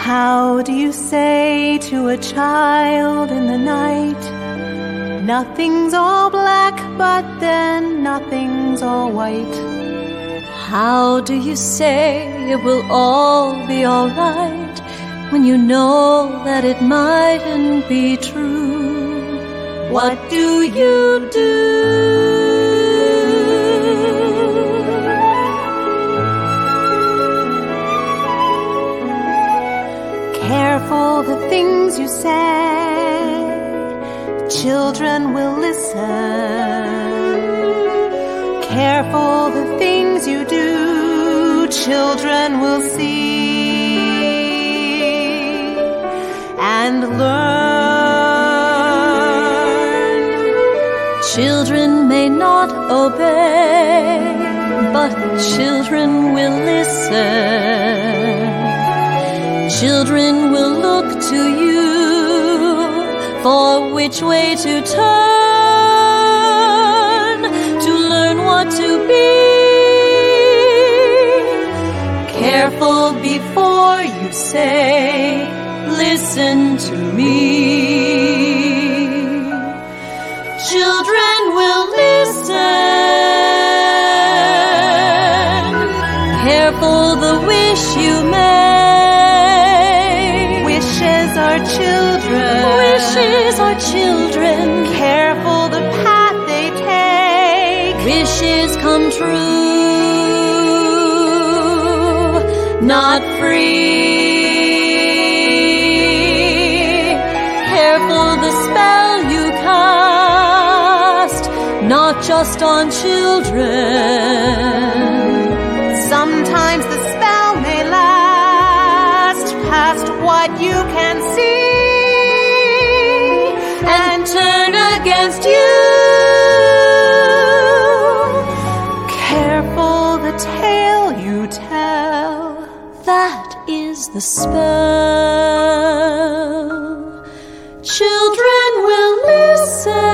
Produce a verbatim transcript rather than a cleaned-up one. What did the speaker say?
How do you say to a child in the night, nothing's all black, but then nothing's all white? How do you say it will all be all right when you know that it mightn't be true? What do you do? Careful the things you say, children will listen. Careful the things you do, children will see and learn. Children may not obey, but children will listen. Children will look to you for which way to turn, to learn what to be. Careful before you say, listen to me. Children will listen. Careful the wish you make. Our children, wishes are children. Careful the path they take, wishes come true, not free. Careful the spell you cast, not just on children. Sometimes the spell may last past what you can see and turn against you. Careful the tale you tell, that is the spell. Children will listen.